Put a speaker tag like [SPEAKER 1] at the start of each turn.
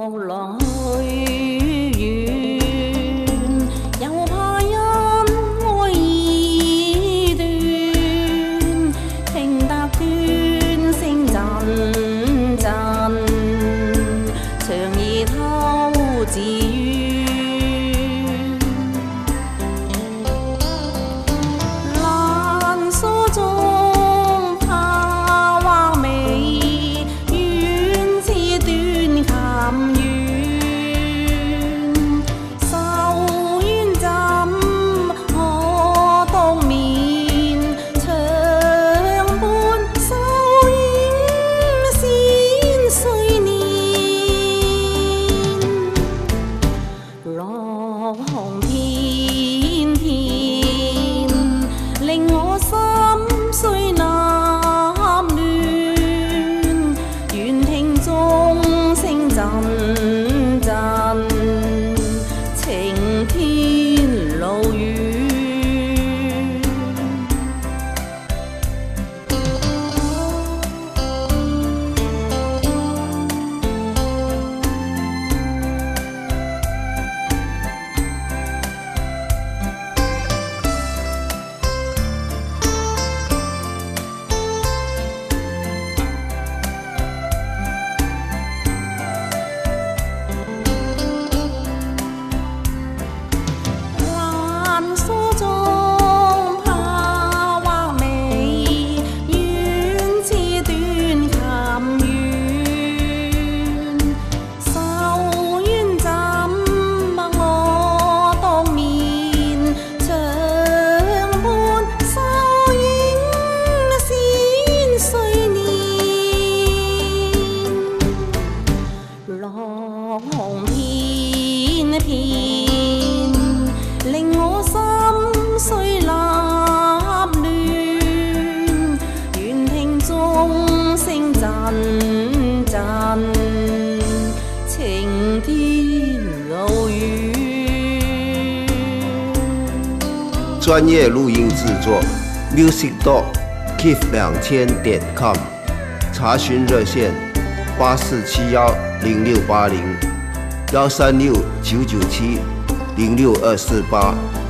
[SPEAKER 1] 來遠，又怕因愛意斷，聽得端聲陣陣，長夜偷自怨。蘭疏中怕畫眉，遠似斷琴弦。愁怨怎可當面，長伴手染線歲年。落紅片片，令我心碎納亂，願聽鐘聲陣陣，晴天路遠。蘭疏中怕畫眉，遠似斷琴弦。愁怨怎默我當面，長伴手染線歲年。落紅片片，令我心碎納亂，願聽鐘聲陣陣，晴天路遠。
[SPEAKER 2] 专业录音制作 music.keep2000.com， 查询热线84710680 136-997-06248。